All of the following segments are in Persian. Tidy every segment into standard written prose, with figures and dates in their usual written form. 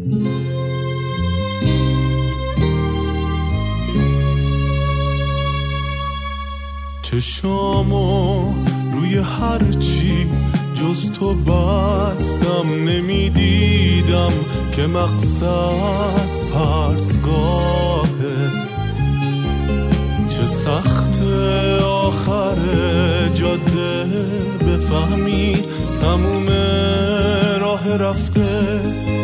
چشامو روی هرچی جز تو بستم، نمیدیدم که مقصد پرتگاهه. چه سخت آخر جاده بفهمی تموم راه رفته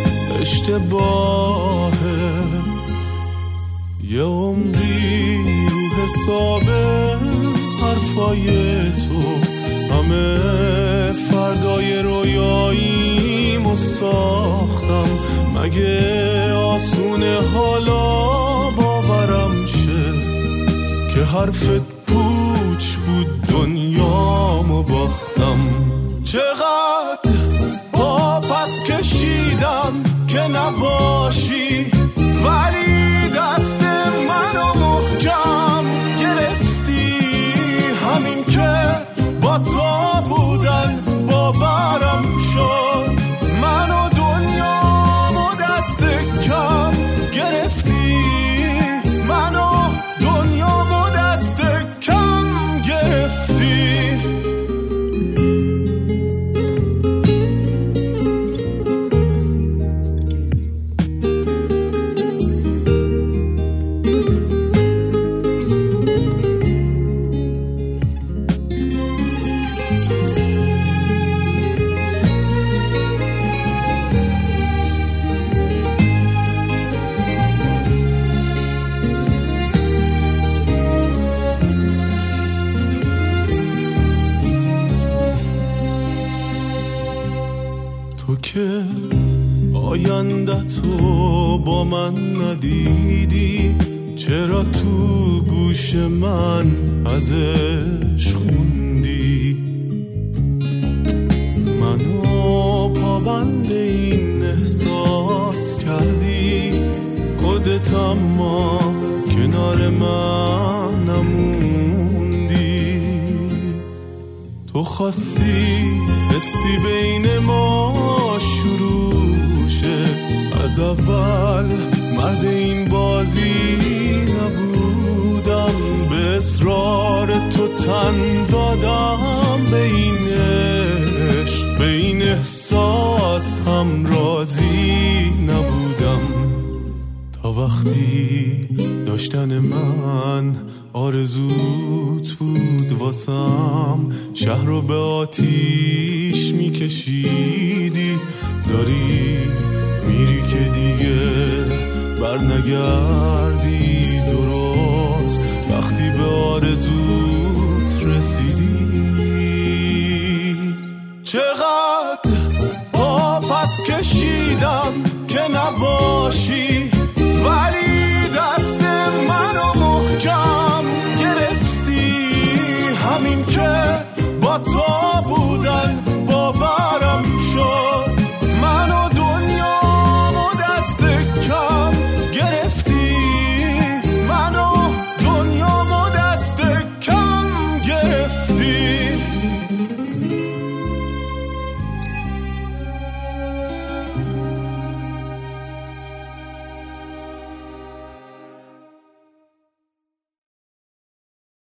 اشتباهه. یه عمری رو حسابه حرفای تو، همه فردای رویاییمو ساختم. مگه آسونه حالا باورم شه که حرفت پوچ بود دنیامو باختم؟ چقدر پا پس کشیدم که نباشی، ولی دست منو محکم گرفتی. همین که با تو بودن باورم شد، منو دنیامو دست کم گرفتی. منو دنیامو دست کم گرفتی. تو که آینده تو با من ندیدی، چرا تو گوش من ازش خوندی؟ منو پابند این احساس کردی، خودت اما کنار من نموندی. تو خواستی حسی بین ما شروع شه، از اول مرد این بازی نبودم. به اصرار تو تن دادم به این عشق، به این احساس هم راضی نبودم. تا وقتی داشتن من آرزوت بود واسم، شهر رو به آتیش میکشیدی. داری میری که دیگه بر نگردی، درست وقتی به آرزوت رسیدی. چقدر پا پس کشیدم که نباشی، ولی دست منو محکم گرفتی. همین که با تو